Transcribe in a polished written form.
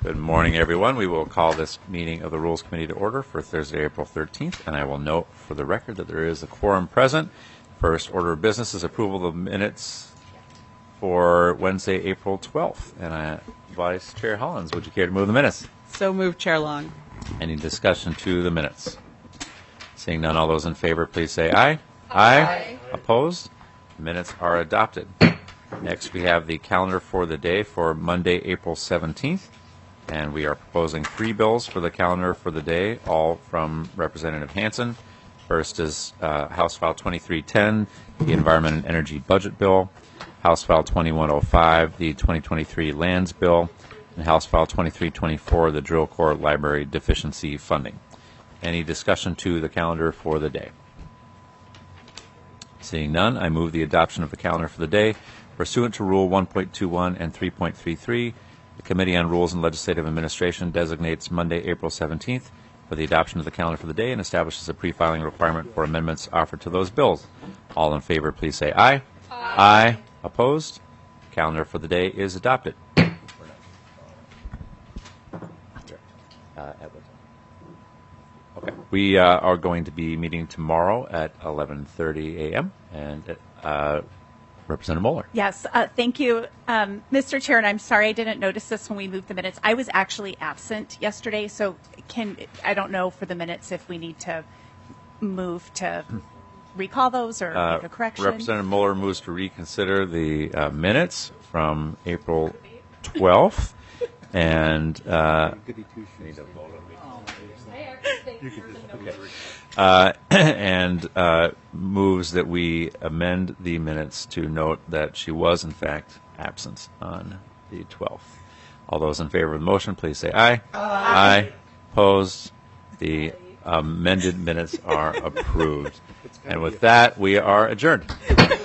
Good morning, everyone. We will call this meeting of the Rules Committee to order for Thursday, April 13th, and I will note for the record that there is a quorum present. First order of business is approval of minutes for Wednesday, April 12th. And Vice Chair Hollins, would you care to move the minutes? So moved, Chair Long. Any discussion to the minutes? Seeing none, all those in favor, please say aye. Aye. Opposed? Minutes are adopted. Next, we have the calendar for the day for Monday, April 17th. And we are proposing 3 bills for the calendar for the day, all from Representative Hansen. First is House File 2310, the Environment and Energy Budget Bill, House File 2105, the 2023 Lands Bill, and House File 2324, the Drill Corps Library Deficiency Funding. Any discussion to the calendar for the day? Seeing none, I move the adoption of the calendar for the day. Pursuant to Rule 1.21 and 3.33, the Committee on Rules and Legislative Administration designates Monday, April 17th for the adoption of the calendar for the day and establishes a pre-filing requirement for amendments offered to those bills. All in favor, please say aye. Aye. Opposed? Calendar for the day is adopted. Okay. We are going to be meeting tomorrow at 11:30 a.m. and Representative Moeller. Yes, thank you, Mr. Chair, and I'm sorry I didn't notice this when we moved the minutes. I was actually absent yesterday, so I don't know for the minutes if we need to move to recall those or make a correction. Representative Moeller moves to reconsider the minutes from April 12th, and moves that we amend the minutes to note that she was, in fact, absent on the 12th. All those in favor of the motion, please say aye. Aye. Opposed? The amended minutes are approved. And with that, we are adjourned.